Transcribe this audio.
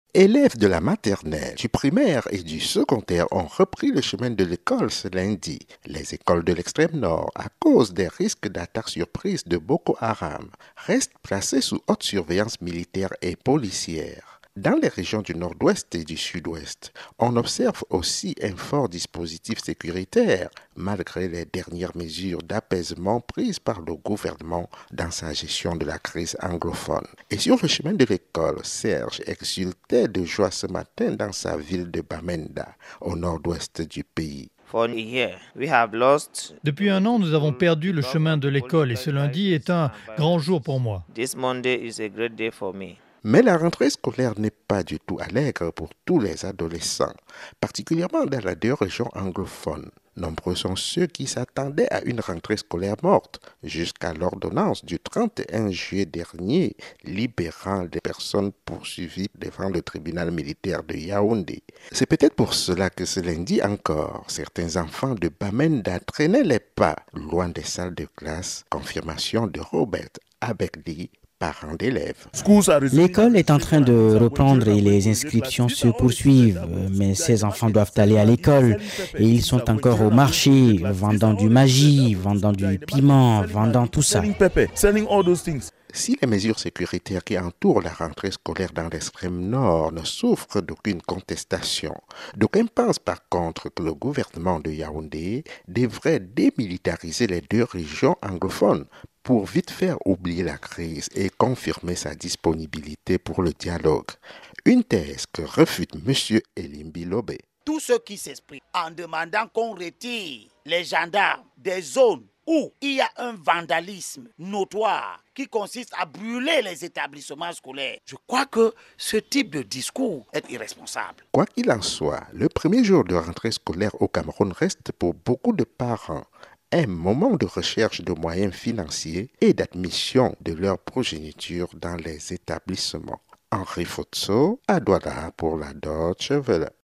Élèves de la maternelle, du primaire et du secondaire ont repris le chemin de l'école ce lundi. Les écoles de l'extrême nord, à cause des risques d'attaques surprises de Boko Haram, restent placées sous haute surveillance militaire et policière. Dans les régions du nord-ouest et du sud-ouest, on observe aussi un fort dispositif sécuritaire, malgré les dernières mesures d'apaisement prises par le gouvernement dans sa gestion de la crise anglophone. Et sur le chemin de l'école, Serge exultait de joie ce matin dans sa ville de Bamenda, au nord-ouest du pays. Depuis un an, nous avons perdu le chemin de l'école et ce lundi est un grand jour pour moi. Mais la rentrée scolaire n'est pas du tout allègre pour tous les adolescents, particulièrement dans les deux régions anglophones. Nombreux sont ceux qui s'attendaient à une rentrée scolaire morte jusqu'à l'ordonnance du 31 juillet dernier libérant les personnes poursuivies devant le tribunal militaire de Yaoundé. C'est peut-être pour cela que ce lundi encore, certains enfants de Bamenda traînaient les pas loin des salles de classe, confirmation de Robert Abegli, parents d'élèves. L'école est en train de reprendre et les inscriptions se poursuivent, mais ces enfants doivent aller à l'école et ils sont encore au marché, vendant du magie, vendant du piment, vendant tout ça. Si les mesures sécuritaires qui entourent la rentrée scolaire dans l'extrême nord ne souffrent d'aucune contestation, d'aucuns pensent par contre que le gouvernement de Yaoundé devrait démilitariser les deux régions anglophones pour vite faire oublier la crise et confirmer sa disponibilité pour le dialogue. Une thèse que refute M. Elimbi Lobé. Tous ceux qui s'expriment en demandant qu'on retire les gendarmes des zones où il y a un vandalisme notoire qui consiste à brûler les établissements scolaires. Je crois que ce type de discours est irresponsable. Quoi qu'il en soit, le premier jour de rentrée scolaire au Cameroun reste pour beaucoup de parents un moment de recherche de moyens financiers et d'admission de leur progéniture dans les établissements. Henri Fotso, à Douala pour la Deutsche Welle.